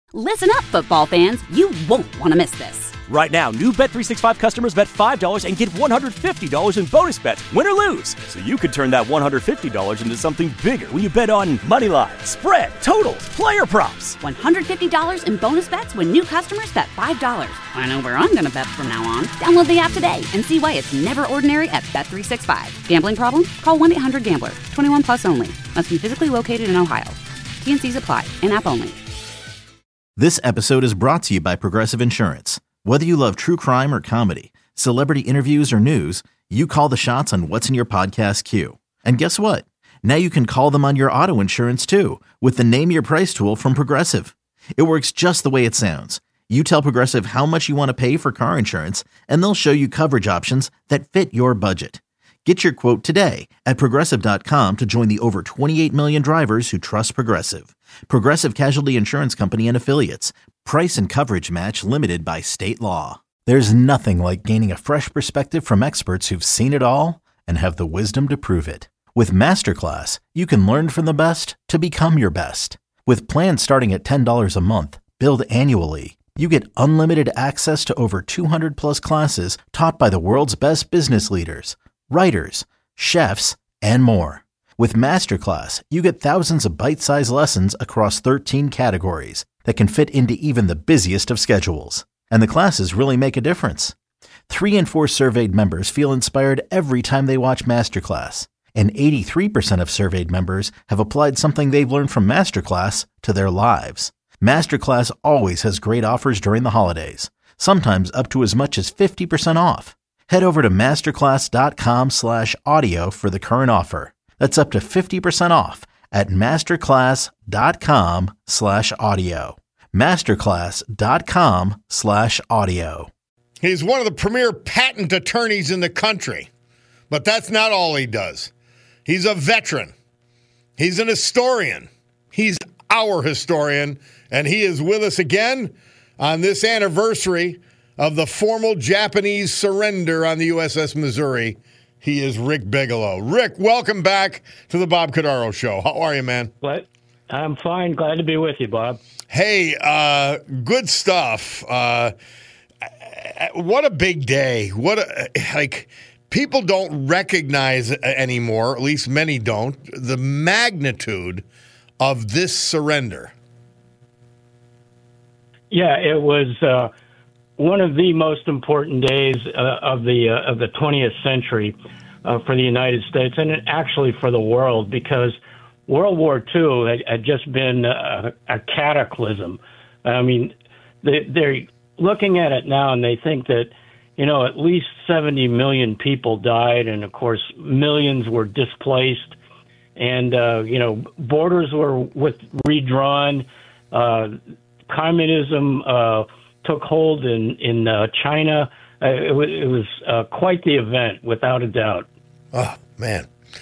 Listen up, football fans. You won't want to miss this. Right now, new Bet365 customers bet $5 and get $150 in bonus bets, win or lose. So you could turn that $150 into something bigger when you bet on money line, spread, totals, player props. $150 in bonus bets when new customers bet $5. I know where I'm going to bet from now on. Download the app today and see why it's never ordinary at Bet365. Gambling problem? Call 1-800-GAMBLER. 21 plus only. Must be physically located in Ohio. T&Cs apply. In-app only. This episode is brought to you by Progressive Insurance. Whether you love true crime or comedy, celebrity interviews or news, you call the shots on what's in your podcast queue. And guess what? Now you can call them on your auto insurance too with the Name Your Price tool from Progressive. It works just the way it sounds. You tell Progressive how much you want to pay for car insurance, and they'll show you coverage options that fit your budget. Get your quote today at Progressive.com to join the over 28 million drivers who trust Progressive. Progressive Casualty Insurance Company and Affiliates. Price and coverage match limited by state law. There's nothing like gaining a fresh perspective from experts who've seen it all and have the wisdom to prove it. With Masterclass, you can learn from the best to become your best. With plans starting at $10 a month, billed annually, you get unlimited access to over 200 plus classes taught by the world's best business leaders, writers, chefs, and more. With Masterclass, you get thousands of bite-sized lessons across 13 categories that can fit into even the busiest of schedules. And the classes really make a difference. 3 in 4 surveyed members feel inspired every time they watch Masterclass. And 83% of surveyed members have applied something they've learned from Masterclass to their lives. Masterclass always has great offers during the holidays, sometimes up to as much as 50% off. Head over to masterclass.com/audio for the current offer. That's up to 50% off at masterclass.com/audio. masterclass.com/audio. He's one of the premier patent attorneys in the country, but that's not all he does. He's a veteran. He's an historian. He's our historian, and he is with us again on this anniversary of the formal Japanese surrender on the USS Missouri. He is Rick Bigelow. Rick, welcome back to the Bob Cordaro Show. How are you, man? What? I'm fine. Glad to be with you, Bob. Hey, good stuff. What a big day. People don't recognize anymore, at least many don't, the magnitude of this surrender. Yeah, it was one of the most important days of the 20th century for the United States, and actually for the world, because World War II had just been a cataclysm. I mean, they're looking at it now, and they think that, at least 70 million people died, and of course, millions were displaced, and borders were redrawn. Communism took hold in China. It was quite the event, without a doubt. Oh, man.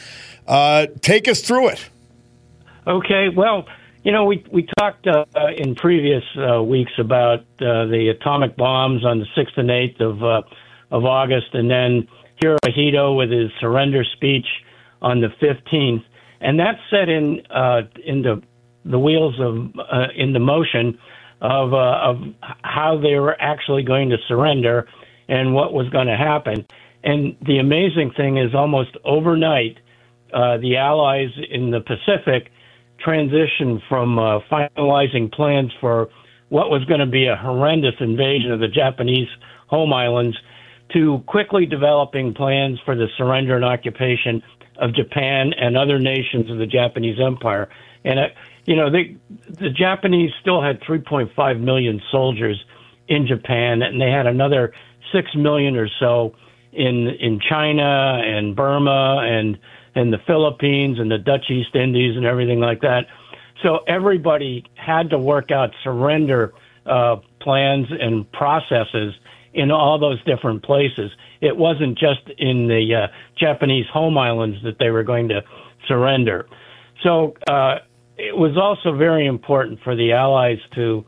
Take us through it. Okay, well, we talked in previous weeks about the atomic bombs on the 6th and 8th of August, and then Hirohito with his surrender speech on the 15th. And that set into the wheels into motion of how they were actually going to surrender and what was going to happen. And the amazing thing is, almost overnight, the Allies in the Pacific transitioned from finalizing plans for what was going to be a horrendous invasion of the Japanese home islands to quickly developing plans for the surrender and occupation of Japan and other nations of the Japanese Empire. And, the Japanese still had 3.5 million soldiers in Japan, and they had another 6 million or so in China and Burma and the Philippines and the Dutch East Indies and everything like that. So everybody had to work out surrender plans and processes in all those different places. It wasn't just in the Japanese home islands that they were going to surrender. So it was also very important for the Allies to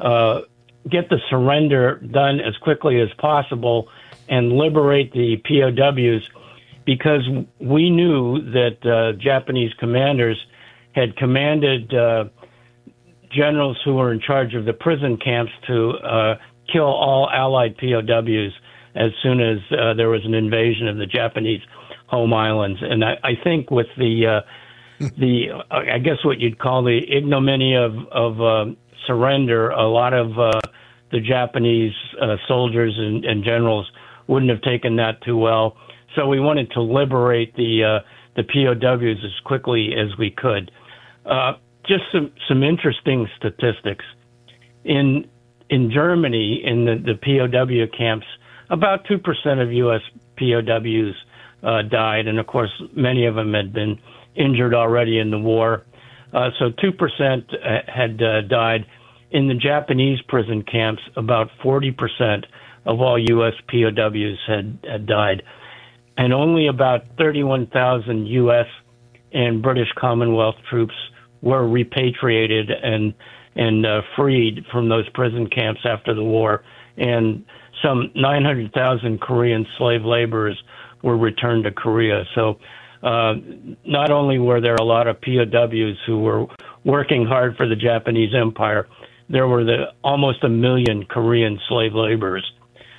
get the surrender done as quickly as possible and liberate the POWs, because we knew that Japanese commanders had commanded generals who were in charge of the prison camps to kill all Allied POWs as soon as there was an invasion of the Japanese home islands. And I think with the I guess what you'd call the ignominy of surrender, a lot of the Japanese soldiers and generals wouldn't have taken that too well. So we wanted to liberate the POWs as quickly as we could. Just some interesting statistics. In Germany, in the POW camps, about 2% of U.S. POWs died, and of course, many of them had been injured already in the war. So 2% had died. In the Japanese prison camps, about 40% of all U.S. POWs had died, and only about 31,000 U.S. and British Commonwealth troops were repatriated and freed from those prison camps after the war, and some 900,000 Korean slave laborers were returned to Korea. So not only were there a lot of POWs who were working hard for the Japanese Empire, there were almost 1 million Korean slave laborers.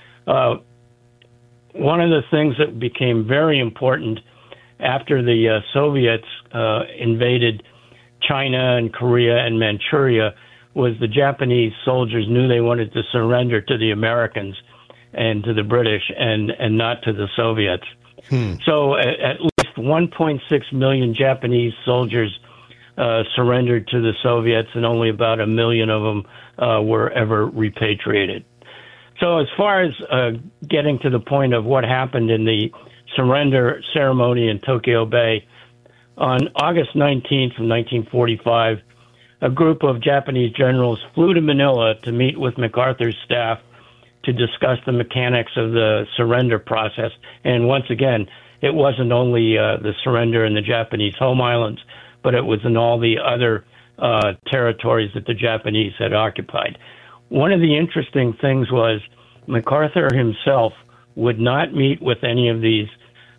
One of the things that became very important after the Soviets invaded China and Korea and Manchuria was the Japanese soldiers knew they wanted to surrender to the Americans and to the British and not to the Soviets. So at least 1.6 million Japanese soldiers surrendered to the Soviets, and only about 1 million of them were ever repatriated. So as far as getting to the point of what happened in the surrender ceremony in Tokyo Bay, on August 19th of 1945, a group of Japanese generals flew to Manila to meet with MacArthur's staff to discuss the mechanics of the surrender process. And once again, it wasn't only the surrender in the Japanese home islands, but it was in all the other territories that the Japanese had occupied. One of the interesting things was MacArthur himself would not meet with any of these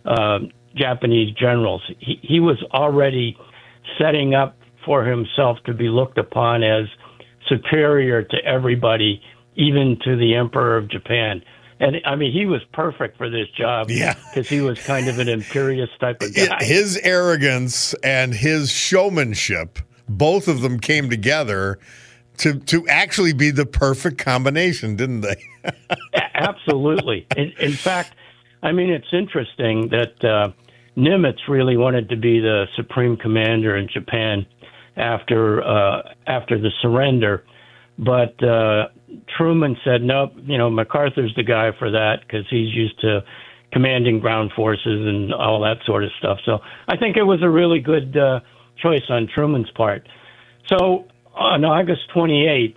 Japanese generals. He was already setting up for himself to be looked upon as superior to everybody, even to the Emperor of Japan. And I mean, he was perfect for this job because he was kind of an imperious type of guy. His arrogance and his showmanship, both of them came together to actually be the perfect combination, didn't they? Absolutely. In fact, I mean, it's interesting that Nimitz really wanted to be the supreme commander in Japan after the surrender, but Truman said, nope, MacArthur's the guy for that because he's used to commanding ground forces and all that sort of stuff. So I think it was a really good choice on Truman's part. So on August 28th,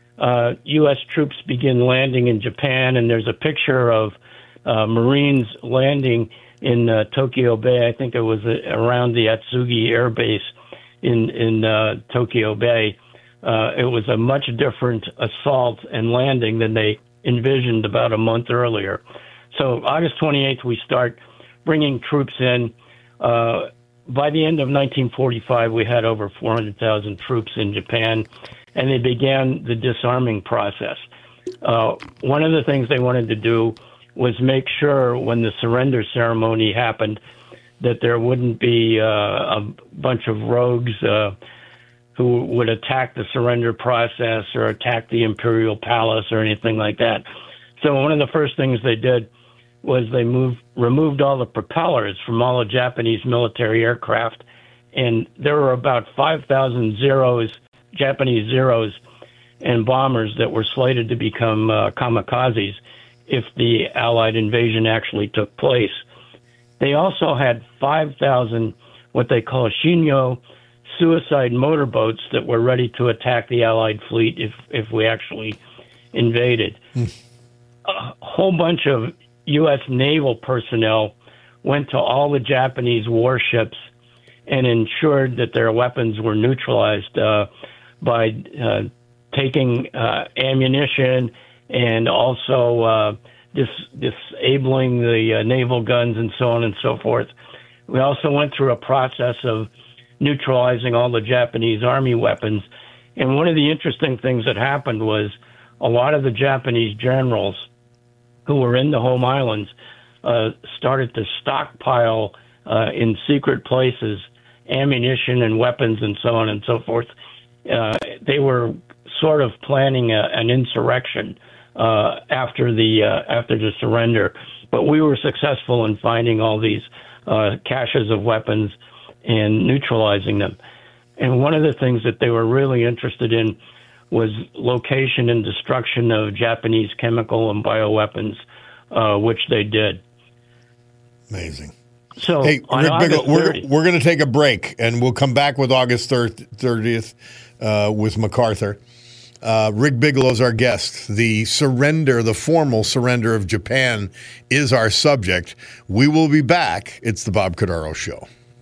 U.S. troops begin landing in Japan, and there's a picture of Marines landing in Tokyo Bay. I think it was around the Atsugi Air Base in Tokyo Bay. It was a much different assault and landing than they envisioned about a month earlier. So August 28th, we start bringing troops in. By the end of 1945, we had over 400,000 troops in Japan, and they began the disarming process. One of the things they wanted to do was make sure when the surrender ceremony happened that there wouldn't be a bunch of rogues who would attack the surrender process or attack the Imperial Palace or anything like that. So one of the first things they did was they removed all the propellers from all the Japanese military aircraft, and there were about 5,000 Japanese Zeros and bombers that were slated to become kamikazes if the Allied invasion actually took place. They also had 5,000 what they call Shinyo suicide motorboats that were ready to attack the Allied fleet if we actually invaded. A whole bunch of U.S. naval personnel went to all the Japanese warships and ensured that their weapons were neutralized by taking ammunition and also disabling the naval guns and so on and so forth. We also went through a process of neutralizing all the Japanese army weapons, And one of the interesting things that happened was a lot of the Japanese generals who were in the home islands started to stockpile in secret places ammunition and weapons and so on and so forth. They were sort of planning an insurrection after the surrender, but we were successful in finding all these caches of weapons and neutralizing them. And one of the things that they were really interested in was location and destruction of Japanese chemical and bioweapons, which they did. Amazing. So, hey, on Rick August Bigelow, 30, we're going to take a break, and we'll come back with August 30th with MacArthur. Rick Bigelow is our guest. The formal surrender of Japan is our subject. We will be back. It's the Bob Cordaro Show.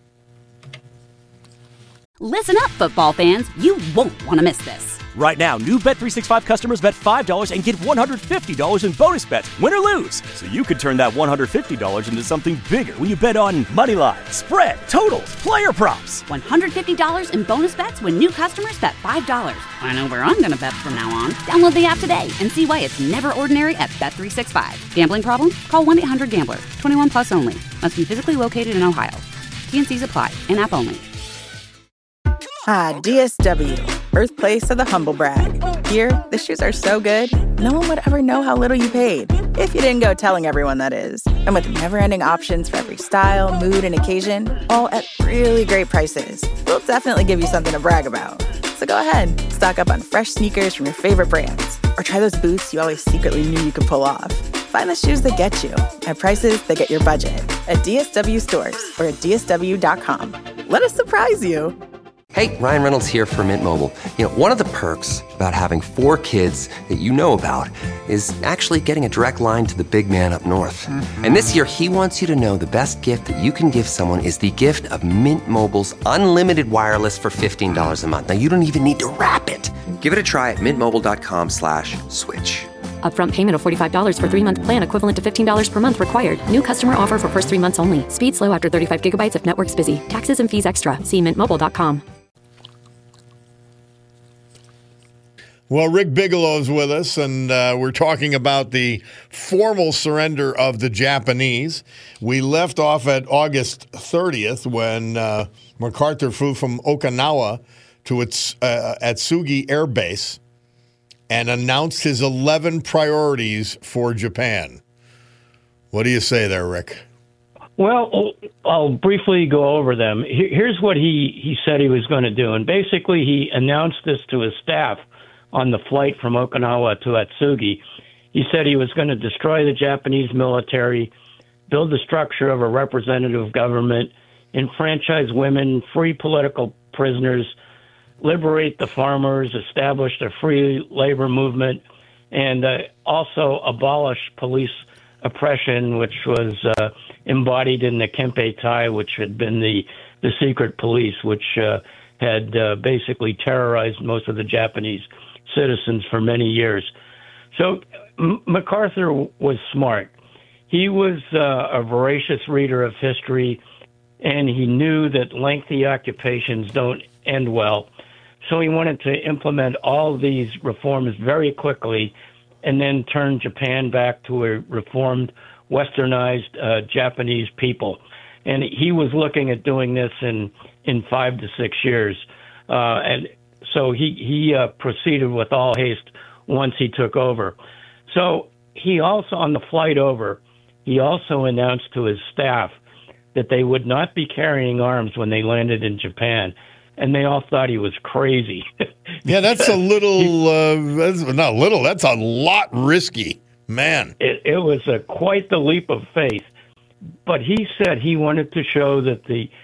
Listen up, football fans. You won't want to miss this. Right now, new Bet365 customers bet $5 and get $150 in bonus bets, win or lose. So you could turn that $150 into something bigger when you bet on moneyline, spread, totals, player props. $150 in bonus bets when new customers bet $5. I know where I'm going to bet from now on. Download the app today and see why it's never ordinary at Bet365. Gambling problem? Call 1-800-GAMBLER. 21 plus only. Must be physically located in Ohio. T&Cs apply. In-app only. Ah, DSW, birthplace of the humble brag. Here, the shoes are so good, no one would ever know how little you paid. If you didn't go telling everyone, that is. And with never-ending options for every style, mood, and occasion, all at really great prices, we'll definitely give you something to brag about. So go ahead, stock up on fresh sneakers from your favorite brands, or try those boots you always secretly knew you could pull off. Find the shoes that get you at prices that get your budget at DSW stores or at DSW.com. Let us surprise you. Hey, Ryan Reynolds here for Mint Mobile. You know, one of the perks about having 4 kids that you know about is actually getting a direct line to the big man up north. Mm-hmm. And this year, he wants you to know the best gift that you can give someone is the gift of Mint Mobile's unlimited wireless for $15 a month. Now, you don't even need to wrap it. Give it a try at mintmobile.com/switch. Upfront payment of $45 for 3-month plan equivalent to $15 per month required. New customer offer for first 3 months only. Speed slow after 35 gigabytes if network's busy. Taxes and fees extra. See mintmobile.com. Well, Rick Bigelow is with us, and we're talking about the formal surrender of the Japanese. We left off at August 30th when MacArthur flew from Okinawa to its Atsugi Air Base and announced his 11 priorities for Japan. What do you say there, Rick? Well, I'll briefly go over them. Here's what he said he was going to do. And basically, he announced this to his staff on the flight from Okinawa to Atsugi. He said he was going to destroy the Japanese military, build the structure of a representative government, enfranchise women, free political prisoners, liberate the farmers, establish a free labor movement, and also abolish police oppression, which was embodied in the Kempeitai, which had been the secret police, which had basically terrorized most of the Japanese citizens for many years. So MacArthur was smart. He was a voracious reader of history, and he knew that lengthy occupations don't end well. So he wanted to implement all these reforms very quickly and then turn Japan back to a reformed, westernized Japanese people. And he was looking at doing this in 5 to 6 years. And so he proceeded with all haste once he took over. So he also, on the flight over, he also announced to his staff that they would not be carrying arms when they landed in Japan. And they all thought he was crazy. Yeah, that's a little, that's not little, that's a lot risky, man. It was quite the leap of faith. But he said he wanted to show the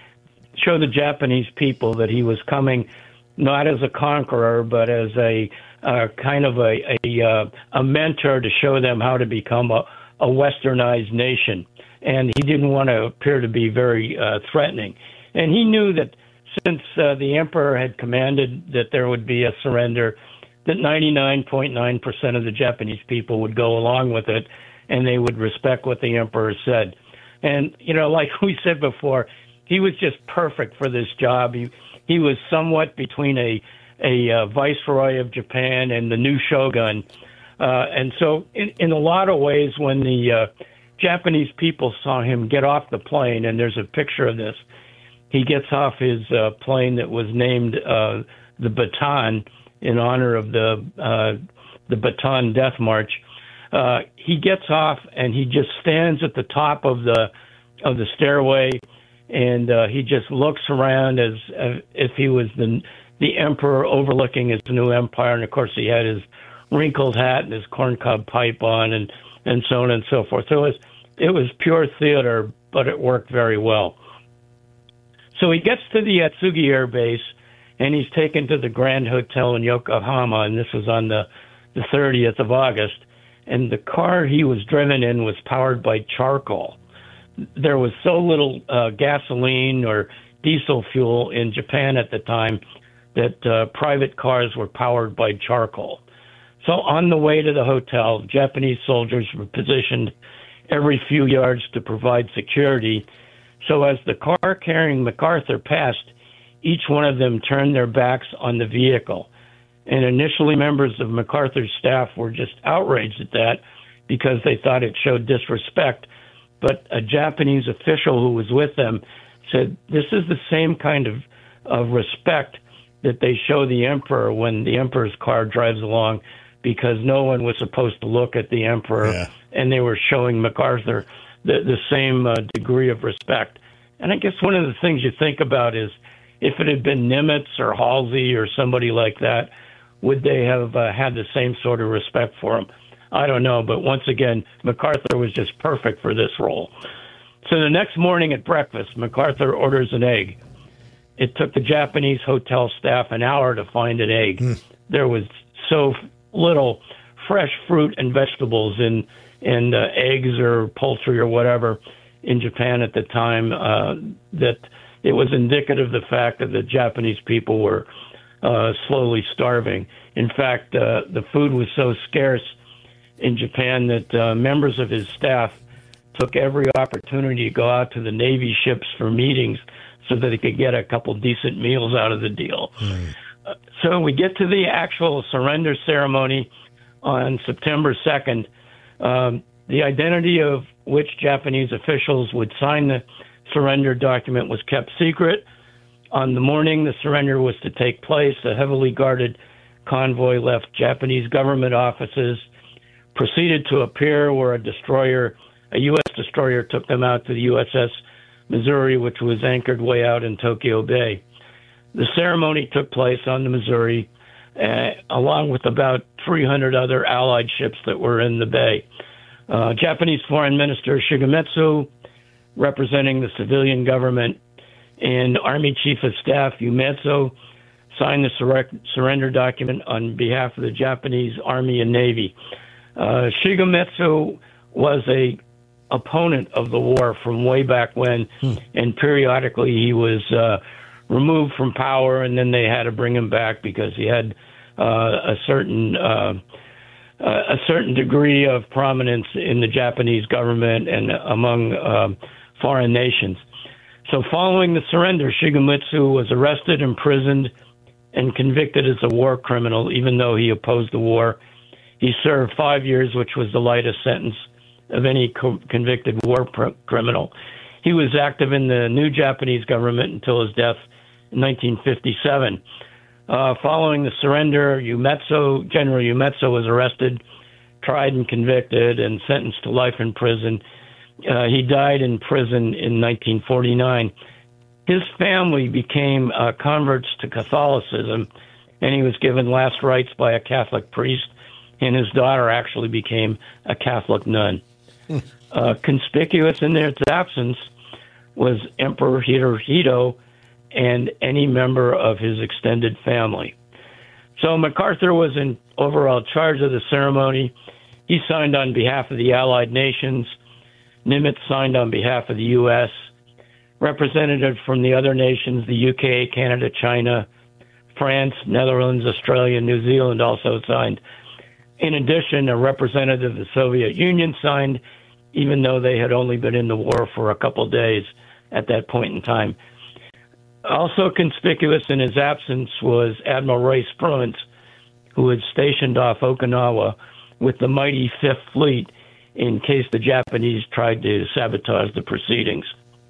Japanese people that he was coming not as a conqueror, but as a kind of a mentor to show them how to become a westernized nation. And he didn't want to appear to be very threatening. And he knew that since the emperor had commanded that there would be a surrender, that 99.9% of the Japanese people would go along with it, and they would respect what the emperor said. And, you know, like we said before, he was just perfect for this job. He was somewhat between a a viceroy of Japan and the new shogun. And so in a lot of ways, when the Japanese people saw him get off the plane, and there's a picture of this, he gets off his plane that was named the Bataan in honor of the Bataan Death March. He gets off and he just stands at the top of the stairway, and he just looks around as if he was the emperor overlooking his new empire. And of course, he had his wrinkled hat and his corncob pipe on, and so on and so forth. So it was pure theater, but it worked very well. So he gets to the Atsugi Air Base, and he's taken to the Grand Hotel in Yokohama, and this was on the 30th of August. And the car he was driven in was powered by charcoal. There was so little gasoline or diesel fuel in Japan at the time that private cars were powered by charcoal. So on the way to the hotel, Japanese soldiers were positioned every few yards to provide security. So as the car carrying MacArthur passed, each one of them turned their backs on the vehicle. And initially, members of MacArthur's staff were just outraged at that because they thought it showed disrespect. But a Japanese official who was with them said, this is the same kind of respect that they show the emperor when the emperor's car drives along, because no one was supposed to look at the emperor, and they were showing MacArthur the same degree of respect. And I guess one of the things you think about is, if it had been Nimitz or Halsey or somebody like that, would they have had the same sort of respect for him? I don't know, but once again, MacArthur was just perfect for this role. So the next morning at breakfast, MacArthur orders an egg. It took the Japanese hotel staff an hour to find an egg. There was so little fresh fruit and vegetables and eggs or poultry or whatever in Japan at the time that it was indicative of the fact that the Japanese people were slowly starving. In fact, the food was so scarce in Japan that members of his staff took every opportunity to go out to the Navy ships for meetings so that they could get a couple decent meals out of the deal. So we get to the actual surrender ceremony on September 2nd. The identity of which Japanese officials would sign the surrender document was kept secret. On the morning the surrender was to take place, a heavily guarded convoy left Japanese government offices, proceeded to a pier where a U.S. destroyer took them out to the USS Missouri, which was anchored way out in Tokyo Bay. The ceremony took place on the Missouri, along with about 300 other Allied ships that were in the bay. Japanese Foreign Minister Shigemitsu, representing the civilian government, and Army Chief of Staff Umetsu signed the surrender document on behalf of the Japanese Army and Navy. Shigemitsu was a opponent of the war from way back when, and periodically he was removed from power, and then they had to bring him back because he had a certain degree of prominence in the Japanese government and among foreign nations. So following the surrender, Shigemitsu was arrested, imprisoned, and convicted as a war criminal, even though he opposed the war. He served 5 years, which was the lightest sentence of any convicted war criminal. He was active in the new Japanese government until his death in 1957. Following the surrender, General Umetsu was arrested, tried and convicted, and sentenced to life in prison. He died in prison in 1949. His family became converts to Catholicism, and he was given last rites by a Catholic priest, and his daughter actually became a Catholic nun. Conspicuous in its absence was Emperor Hirohito and any member of his extended family. So MacArthur was in overall charge of the ceremony. He signed on behalf of the Allied nations. Nimitz signed on behalf of the U.S. Representatives from the other nations, the UK, Canada, China, France, Netherlands, Australia, New Zealand also signed. In addition, a representative of the Soviet Union signed, even though they had only been in the war for a couple days at that point in time. Also conspicuous in his absence was Admiral Ray Spruance, who was stationed off Okinawa with the mighty Fifth Fleet in case the Japanese tried to sabotage the proceedings.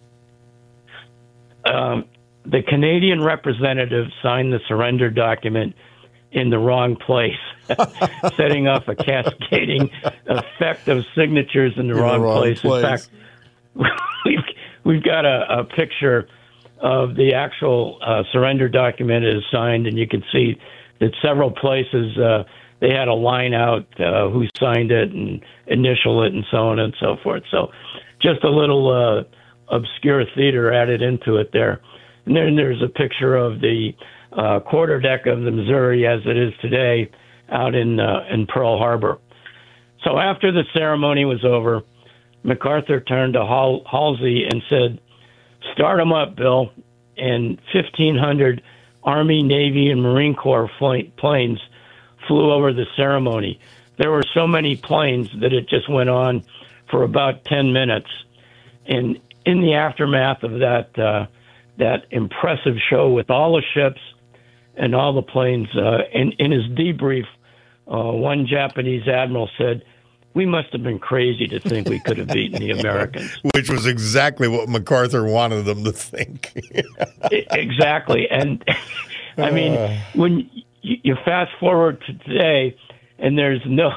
The Canadian representative signed the surrender document in the wrong place, setting off a cascading effect of signatures in the wrong place. In fact, we've got a picture of the actual surrender document is signed, and you can see that several places they had a line out who signed it and initial it and so on and so forth. So just a little obscure theater added into it there. And then there's a picture of the quarterdeck of the Missouri as it is today out in Pearl Harbor. So after the ceremony was over, MacArthur turned to Halsey and said, "Start them up, Bill." And 1,500 Army, Navy, and Marine Corps planes flew over the ceremony. There were so many planes that it just went on for about 10 minutes. And in the aftermath of that impressive show with all the ships and all the planes, in his debrief, one Japanese admiral said, "We must have been crazy to think we could have beaten the Americans." Which was exactly what MacArthur wanted them to think. Exactly. And I mean, when you fast forward to today, and there's no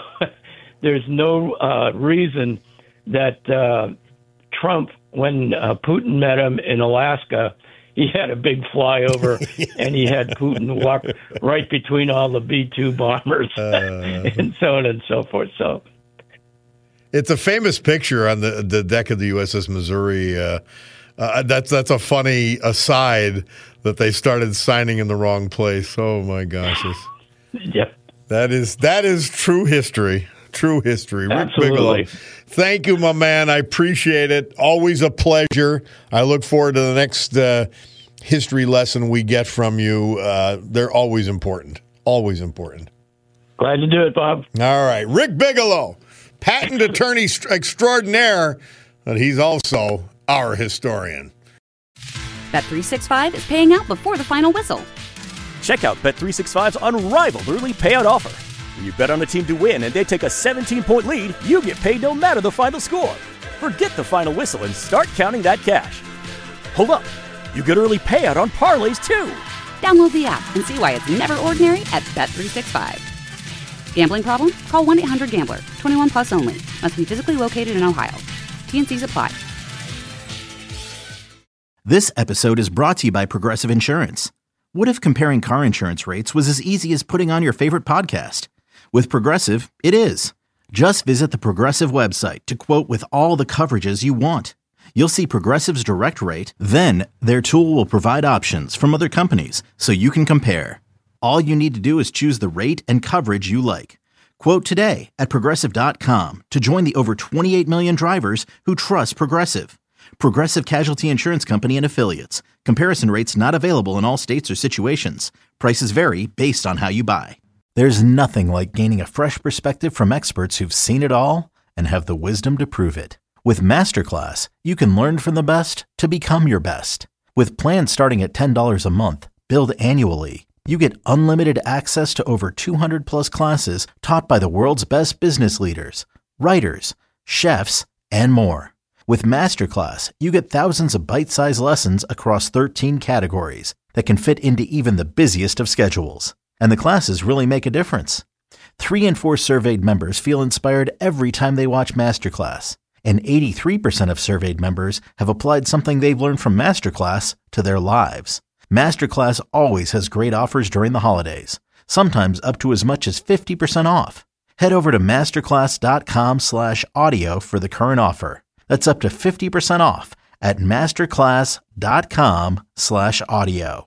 reason that Trump, when Putin met him in Alaska, he had a big flyover, and he had Putin walk right between all the B-2 bombers and so on and so forth. So it's a famous picture on the deck of the USS Missouri. That's a funny aside that they started signing in the wrong place. Oh my gosh! Yep. That is true history. True history. Rick Absolutely. Bigelow. Thank you, my man. I appreciate it. Always a pleasure. I look forward to the next history lesson we get from you. They're always important. Always important. Glad to do it, Bob. All right. Rick Bigelow, patent attorney extraordinaire, but he's also our historian. Bet365 is paying out before the final whistle. Check out Bet365's unrivaled early payout offer. When you bet on a team to win and they take a 17-point lead, you get paid no matter the final score. Forget the final whistle and start counting that cash. Hold up. You get early payout on parlays, too. Download the app and see why it's never ordinary at Bet365. Gambling problem? Call 1-800-GAMBLER. 21 plus only. Must be physically located in Ohio. T&Cs apply. This episode is brought to you by Progressive Insurance. What if comparing car insurance rates was as easy as putting on your favorite podcast? With Progressive, it is. Just visit the Progressive website to quote with all the coverages you want. You'll see Progressive's direct rate, then their tool will provide options from other companies so you can compare. All you need to do is choose the rate and coverage you like. Quote today at Progressive.com to join the over 28 million drivers who trust Progressive. Progressive Casualty Insurance Company and Affiliates. Comparison rates not available in all states or situations. Prices vary based on how you buy. There's nothing like gaining a fresh perspective from experts who've seen it all and have the wisdom to prove it. With Masterclass, you can learn from the best to become your best. With plans starting at $10 a month, billed annually, you get unlimited access to over 200 plus classes taught by the world's best business leaders, writers, chefs, and more. With Masterclass, you get thousands of bite-sized lessons across 13 categories that can fit into even the busiest of schedules. And the classes really make a difference. 3 in 4 surveyed members feel inspired every time they watch Masterclass. And 83% of surveyed members have applied something they've learned from Masterclass to their lives. Masterclass always has great offers during the holidays, sometimes up to as much as 50% off. Head over to masterclass.com/audio for the current offer. That's up to 50% off at masterclass.com/audio.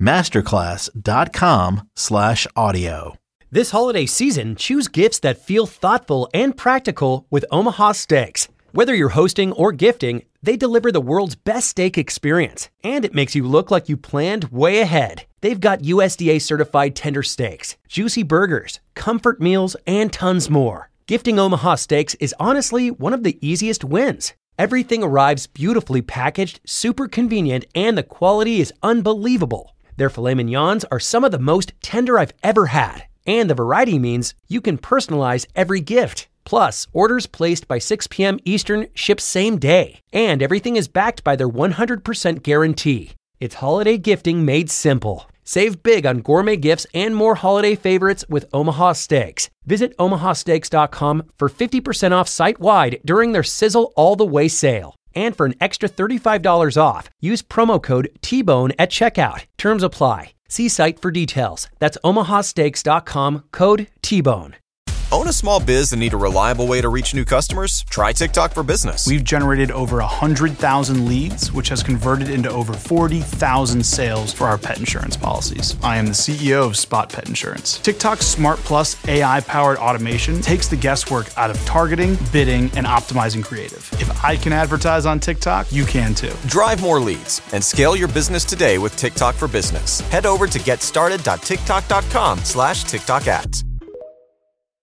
masterclass.com/audio. This holiday season, choose gifts that feel thoughtful and practical with Omaha Steaks. Whether you're hosting or gifting, they deliver the world's best steak experience, and it makes you look like you planned way ahead. They've got USDA certified tender steaks, juicy burgers, comfort meals, and tons more. Gifting Omaha Steaks is honestly one of the easiest wins. Everything arrives beautifully packaged, super convenient, and the quality is unbelievable. Their filet mignons are some of the most tender I've ever had. And the variety means you can personalize every gift. Plus, orders placed by 6 p.m. Eastern ship same day. And everything is backed by their 100% guarantee. It's holiday gifting made simple. Save big on gourmet gifts and more holiday favorites with Omaha Steaks. Visit omahasteaks.com for 50% off site-wide during their Sizzle All the Way sale. And for an extra $35 off, use promo code T-Bone at checkout. Terms apply. See site for details. That's omahasteaks.com, code T-Bone. Own a small biz and need a reliable way to reach new customers? Try TikTok for Business. We've generated over 100,000 leads, which has converted into over 40,000 sales for our pet insurance policies. I am the CEO of Spot Pet Insurance. TikTok's Smart Plus AI-powered automation takes the guesswork out of targeting, bidding, and optimizing creative. If I can advertise on TikTok, you can too. Drive more leads and scale your business today with TikTok for Business. Head over to getstarted.tiktok.com/TikTok ads.